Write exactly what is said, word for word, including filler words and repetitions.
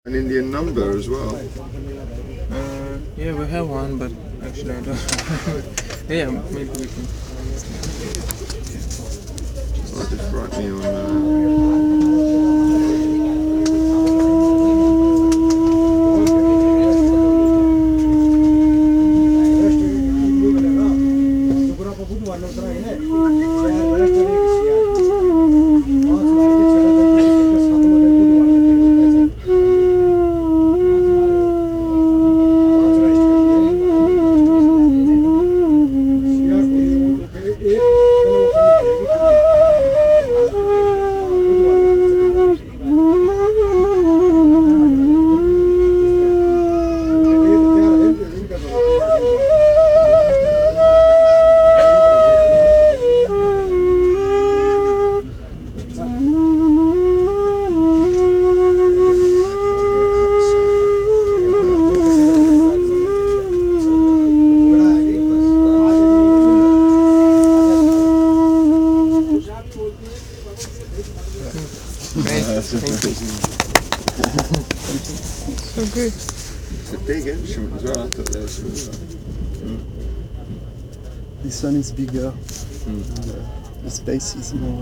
An Indian number as well. Uh, yeah, we have one, but actually I don't remember. Yeah, maybe we can. Well, just write me on. Uh, Nice. So good. it's a big instrument as well. I thought they were smaller. Mm. This one is bigger. Mm. And, uh, the space is more.